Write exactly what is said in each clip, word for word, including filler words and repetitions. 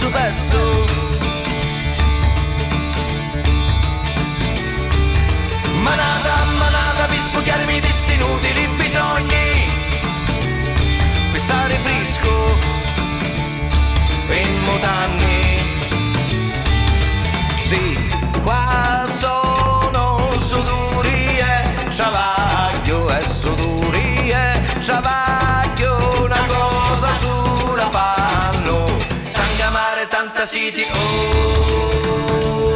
suo pezzo. Manata, manata, per spugliarmi di sti inutili bisogni, per stare fresco in mutanni. Di qua sono sudurie, ciavaglio e sudurie, ciavaglio una cosa sulla fanno, sangamare tanta siti, oh.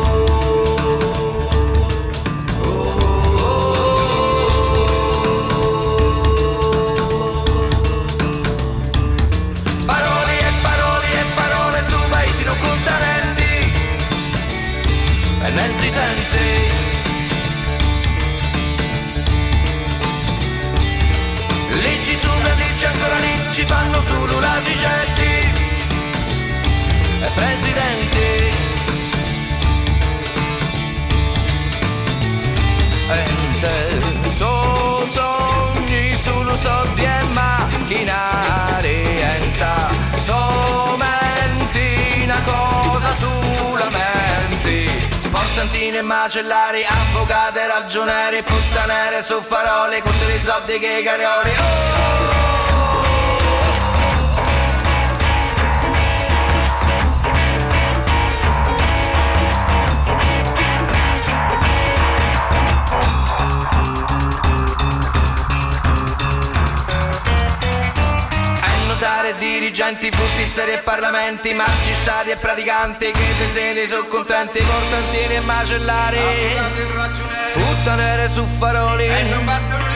E non ti senti, lì ci sono, lì c'è ancora, lì ci fanno solo la cicetti e presidenti. E so sogni solo soldi e macchinari, enta so menti una cosa sulla menti. Portantine e macellari, avvocati e ragionieri, puttanere su farole, con tutti i soldi che i carioli, oh! Dirigenti, fruttisteri e parlamenti, magistrati e praticanti, che presenti sono contenti, portantini e macellari, puttanere su faroli, e non bastano